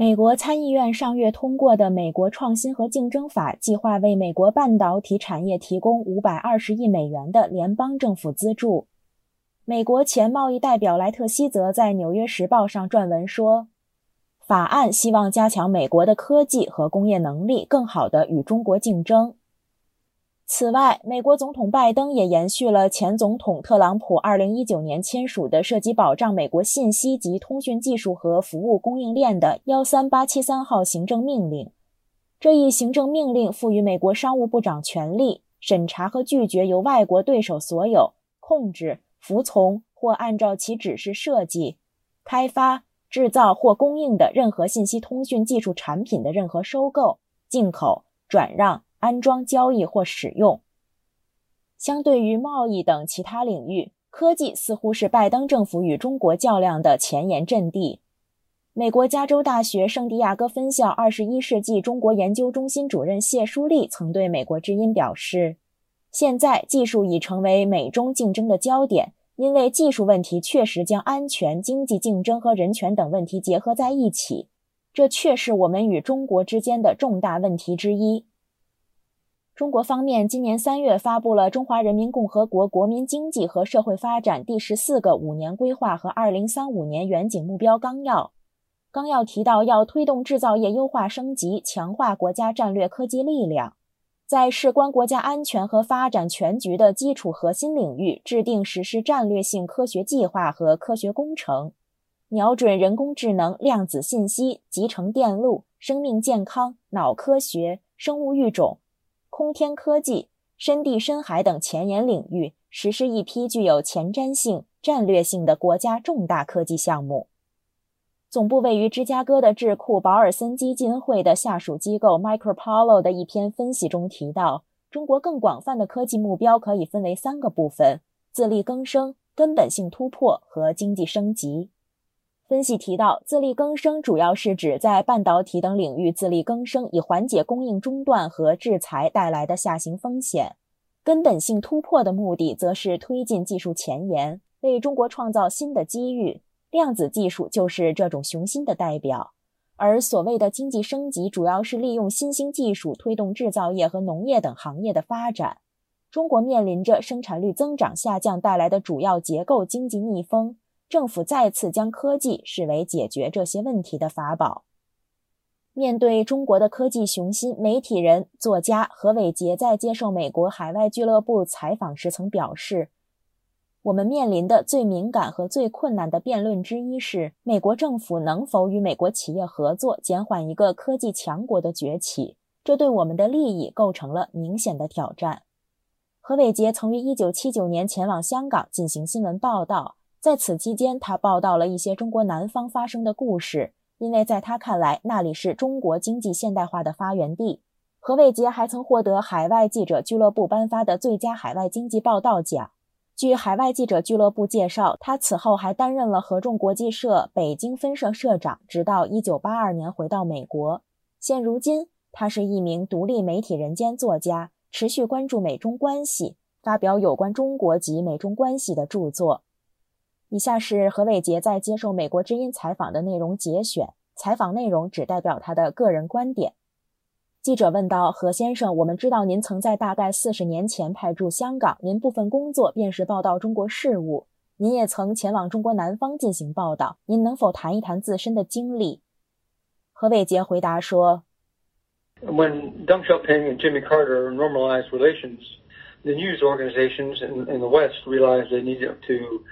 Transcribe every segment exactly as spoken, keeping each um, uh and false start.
美国参议院上月通过的美国创新和竞争法计划为美国半导体产业提供五百二十亿美元的联邦政府资助。美国前贸易代表莱特希泽在《纽约时报》上撰文说，法案希望加强美国的科技和工业能力，更好地与中国竞争。此外，美国总统拜登也延续了前总统特朗普二零一九年签署的涉及保障美国信息及通讯技术和服务供应链的一三八七三号行政命令。这一行政命令赋予美国商务部长权力，审查和拒绝由外国对手所有、控制、服从或按照其指示设计、开发、制造或供应的任何信息通讯技术产品的任何收购、进口、转让、安装、交易或使用。相对于贸易等其他领域，科技似乎是拜登政府与中国较量的前沿阵地。美国加州大学圣地亚哥分校二十一世纪中国研究中心主任谢淑丽曾对美国之音表示，现在技术已成为美中竞争的焦点，因为技术问题确实将安全、经济竞争和人权等问题结合在一起，这确是我们与中国之间的重大问题之一。中国方面今年三月发布了《中华人民共和国国民经济和社会发展第十四个五年规划和二零三五年远景目标纲要》。纲要提到要推动制造业优化升级，强化国家战略科技力量，在事关国家安全和发展全局的基础核心领域制定实施战略性科学计划和科学工程，瞄准人工智能、量子信息、集成电路、生命健康、脑科学、生物育种、空天科技、深地深海等前沿领域，实施一批具有前瞻性、战略性的国家重大科技项目。总部位于芝加哥的智库保尔森基金会的下属机构 Micropolo 的一篇分析中提到，中国更广泛的科技目标可以分为三个部分：自力更生、根本性突破和经济升级。分析提到，自力更生主要是指在半导体等领域自力更生，以缓解供应中断和制裁带来的下行风险。根本性突破的目的则是推进技术前沿，为中国创造新的机遇。量子技术就是这种雄心的代表。而所谓的经济升级，主要是利用新兴技术推动制造业和农业等行业的发展。中国面临着生产率增长下降带来的主要结构经济逆风，政府再次将科技视为解决这些问题的法宝。面对中国的科技雄心，媒体人、作家何伟杰在接受美国海外俱乐部采访时曾表示，我们面临的最敏感和最困难的辩论之一是，美国政府能否与美国企业合作，减缓一个科技强国的崛起，这对我们的利益构成了明显的挑战。何伟杰曾于一九七九年前往香港进行新闻报道，在此期间他报道了一些中国南方发生的故事，因为在他看来，那里是中国经济现代化的发源地。何伟杰还曾获得海外记者俱乐部颁发的最佳海外经济报道奖。据海外记者俱乐部介绍，他此后还担任了合众国际社北京分社社长，直到一九八二年回到美国。现如今，他是一名独立媒体人兼作家，持续关注美中关系，发表有关中国及美中关系的著作。以下是何伟杰在接受美国之音采访的内容节选，采访内容只代表他的个人观点。记者问道，何先生，我们知道您曾在大概四十年前派驻香港，您部分工作便是报道中国事务，您也曾前往中国南方进行报道，您能否谈一谈自身的经历？何伟杰回答说， When Deng Xiaoping and Jimmy Carter normalized relations, the news organizations in, in the West realized they needed to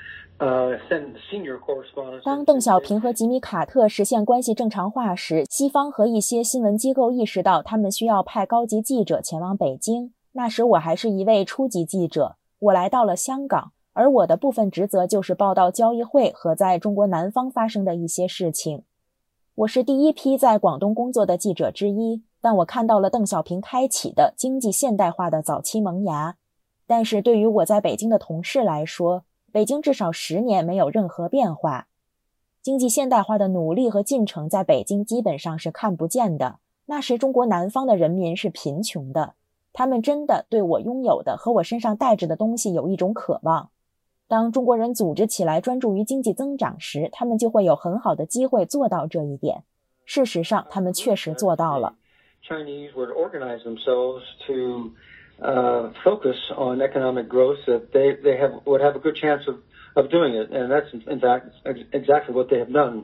当邓小平和吉米·卡特实现关系正常化时，西方和一些新闻机构意识到他们需要派高级记者前往北京。那时我还是一位初级记者，我来到了香港，而我的部分职责就是报道交易会和在中国南方发生的一些事情。我是第一批在广东工作的记者之一，但我看到了邓小平开启的经济现代化的早期萌芽。但是对于我在北京的同事来说，北京至少十年没有任何变化，经济现代化的努力和进程在北京基本上是看不见的。那时中国南方的人民是贫穷的，他们真的对我拥有的和我身上带着的东西有一种渴望。当中国人组织起来专注于经济增长时，他们就会有很好的机会做到这一点。 事实上，他们确实做到了。 Chinese were to organize themselves to uh, focus on economic growth, that they, they have, would have a good chance of, of doing it. And that's, in fact, exactly what they have done.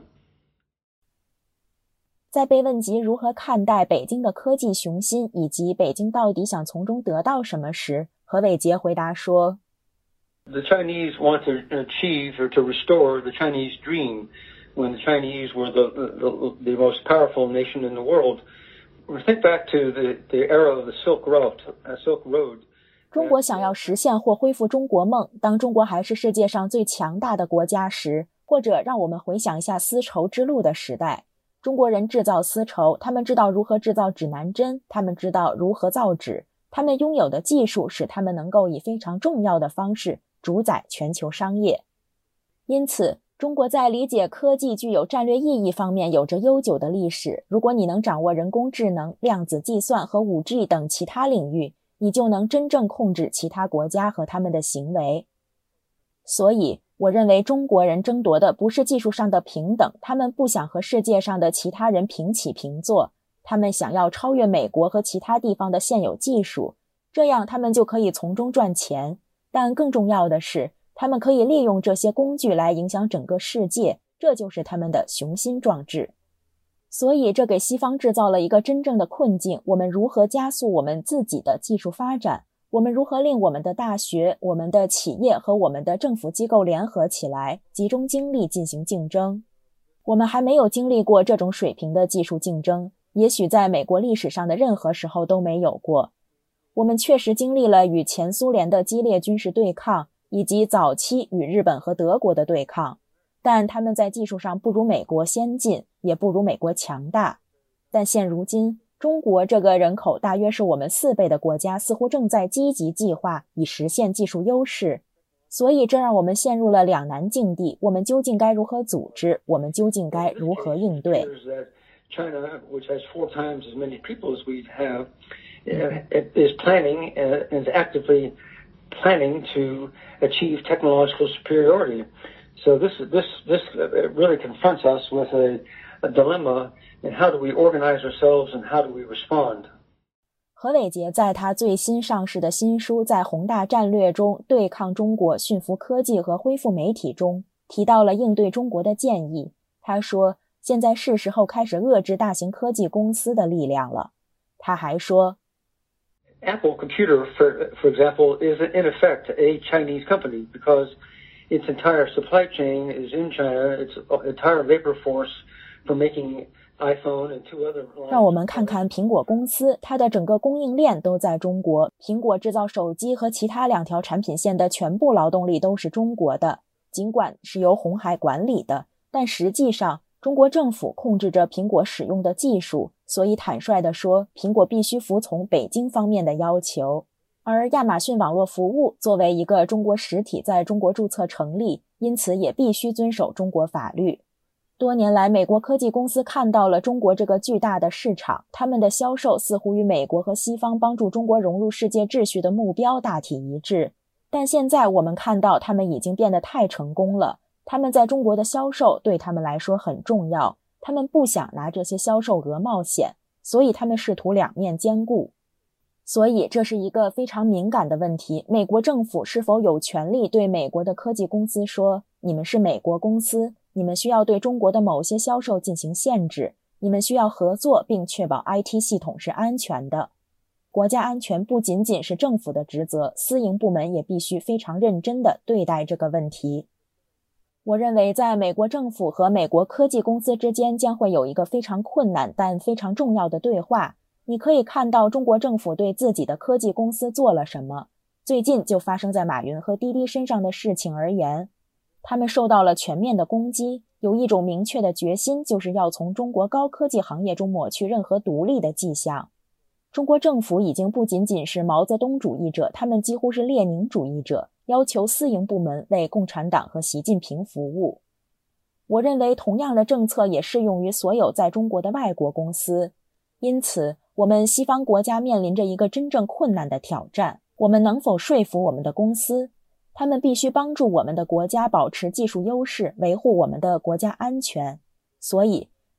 在被问及如何看待北京的科技雄心以及北京到底想从中得到什么时，何伟杰回答说 The Chinese want to achieve or to restore the Chinese dream when the Chinese were the, the, the most powerful nation in the world. Think back to the, the era of the Silk Road, uh, Silk Road. 中国想要实现或恢复中国梦，当中国还是世界上最强大的国家时，或者让我们回想一下丝绸之路的时代。中国人制造丝绸，他们知道如何制造指南针，他们知道如何造纸，他们拥有的技术使他们能够以非常重要的方式主宰全球商业。因此，中国在理解科技具有战略意义方面有着悠久的历史。如果你能掌握人工智能、量子计算和 五 G 等其他领域，你就能真正控制其他国家和他们的行为。所以，我认为中国人争夺的不是技术上的平等，他们不想和世界上的其他人平起平坐，他们想要超越美国和其他地方的现有技术，这样他们就可以从中赚钱。但更重要的是，他们可以利用这些工具来影响整个世界，这就是他们的雄心壮志。所以这给西方制造了一个真正的困境，我们如何加速我们自己的技术发展？我们如何令我们的大学、我们的企业和我们的政府机构联合起来，集中精力进行竞争？我们还没有经历过这种水平的技术竞争，也许在美国历史上的任何时候都没有过。我们确实经历了与前苏联的激烈军事对抗，以及早期与日本和德国的对抗，但他们在技术上不如美国先进，也不如美国强大。但现如今，中国这个人口大约是我们四倍的国家，似乎正在积极计划以实现技术优势。所以这让我们陷入了两难境地，我们究竟该如何组织？我们究竟该如何应对？ China, which has four times as many people as we have, is planning and is actively planning to achieve technological superiority. So this this this really confronts us with a, a dilemma in how do we organize ourselves and how do we respond. 何伟杰在他最新上市的新书《在宏大战略中对抗中国、驯服科技和恢复媒体》中提到了应对中国的建议。他说，现在是时候开始遏制大型科技公司的力量了。他还说 Apple Computer, for, for example, is in effect a Chinese company because its entire supply chain is in China, its entire labor force for making iPhone and two other. 让我们看看苹果公司，它的整个供应链都在中国。苹果制造手机和其他两条产品线的全部劳动力都是中国的，尽管是由鸿海管理的，但实际上中国政府控制着苹果使用的技术，所以坦率地说，苹果必须服从北京方面的要求。而亚马逊网络服务作为一个中国实体在中国注册成立，因此也必须遵守中国法律。多年来，美国科技公司看到了中国这个巨大的市场，他们的销售似乎与美国和西方帮助中国融入世界秩序的目标大体一致。但现在我们看到他们已经变得太成功了，他们在中国的销售对他们来说很重要，他们不想拿这些销售额冒险，所以他们试图两面兼顾。所以这是一个非常敏感的问题，美国政府是否有权利对美国的科技公司说，你们是美国公司，你们需要对中国的某些销售进行限制，你们需要合作并确保 I T 系统是安全的。国家安全不仅仅是政府的职责，私营部门也必须非常认真地对待这个问题。我认为在美国政府和美国科技公司之间将会有一个非常困难但非常重要的对话。你可以看到中国政府对自己的科技公司做了什么。最近就发生在马云和滴滴身上的事情而言，他们受到了全面的攻击，有一种明确的决心，就是要从中国高科技行业中抹去任何独立的迹象。中国政府已经不仅仅是毛泽东主义者，他们几乎是列宁主义者，要求私营部门为共产党和习近平服务。我认为同样的政策也适用于所有在中国的外国公司。因此，我们西方国家面临着一个真正困难的挑战，我们能否说服我们的公司？他们必须帮助我们的国家保持技术优势，维护我们的国家安全。所以，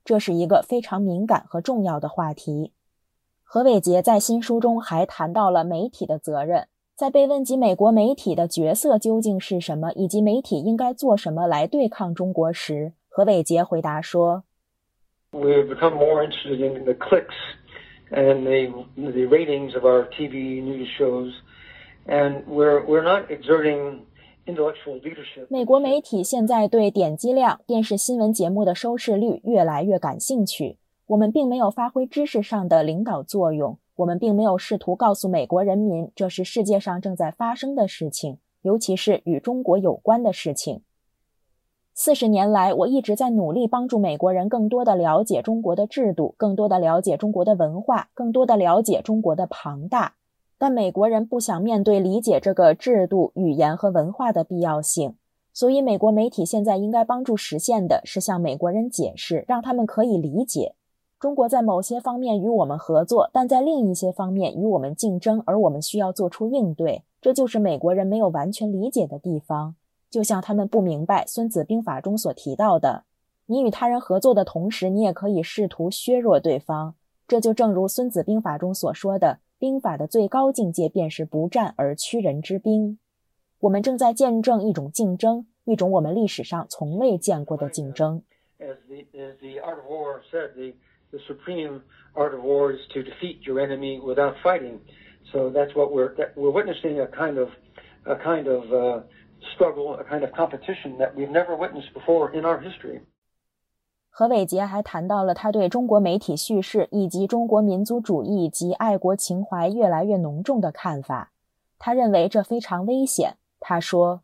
这是一个非常敏感和重要的话题。何伟杰在新书中还谈到了媒体的责任，在被问及美国媒体的角色究竟是什么，以及媒体应该做什么来对抗中国时，何伟杰回答说 We've become more interested in the clicks and the, the ratings of our T V news shows, and we're, we're not exerting intellectual leadership. 美国媒体现在对点击量、电视新闻节目的收视率越来越感兴趣，我们并没有发挥知识上的领导作用，我们并没有试图告诉美国人民这是世界上正在发生的事情，尤其是与中国有关的事情。四十年来，我一直在努力帮助美国人更多地了解中国的制度，更多地了解中国的文化，更多地了解中国的庞大。但美国人不想面对理解这个制度、语言和文化的必要性，所以美国媒体现在应该帮助实现的是向美国人解释，让他们可以理解。中国在某些方面与我们合作，但在另一些方面与我们竞争，而我们需要做出应对，这就是美国人没有完全理解的地方。就像他们不明白《孙子兵法》中所提到的，你与他人合作的同时，你也可以试图削弱对方。这就正如《孙子兵法》中所说的，兵法的最高境界便是不战而屈人之兵。我们正在见证一种竞争，一种我们历史上从未见过的竞争。 As the, as the art of war said, the, the supreme art of war is to defeat your enemy without fighting. So that's what we're, that we're witnessing a kind of, a kind of, uh, struggle, a kind of competition that we've never witnessed before in our history. 何伟杰还谈到了他对中国媒体叙事以及中国民族主义及爱国情怀越来越浓重的看法。他认为这非常危险。他说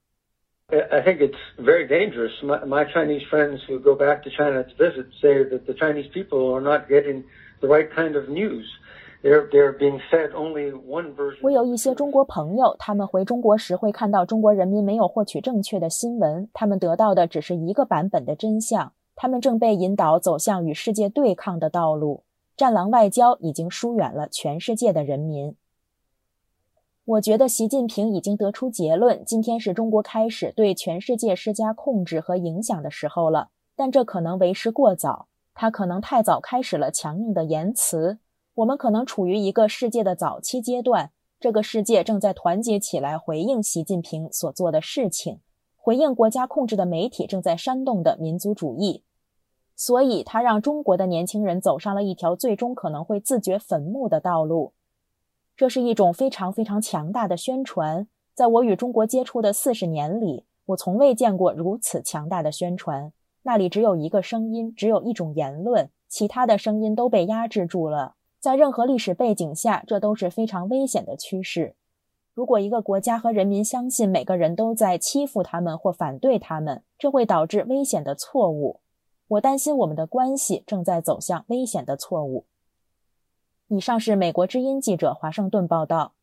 I think it's very dangerous. My, my Chinese friends who go back to China to visit say that the Chinese people are not getting the right kind of news. They're, they're being fed only one version. 我有一些中国朋友，他们回中国时会看到中国人民没有获取正确的新闻，他们得到的只是一个版本的真相，他们正被引导走向与世界对抗的道路。战狼外交已经疏远了全世界的人民。我觉得习近平已经得出结论，今天是中国开始对全世界施加控制和影响的时候了，但这可能为时过早，他可能太早开始了强硬的言辞。我们可能处于一个世界的早期阶段，这个世界正在团结起来回应习近平所做的事情，回应国家控制的媒体正在煽动的民族主义。所以他让中国的年轻人走上了一条最终可能会自掘坟墓的道路。这是一种非常非常强大的宣传，在我与中国接触的四十年里，我从未见过如此强大的宣传。那里只有一个声音，只有一种言论，其他的声音都被压制住了。在任何历史背景下，这都是非常危险的趋势。如果一个国家和人民相信每个人都在欺负他们或反对他们，这会导致危险的错误。我担心我们的关系正在走向危险的错误。以上是美国之音记者华盛顿报道。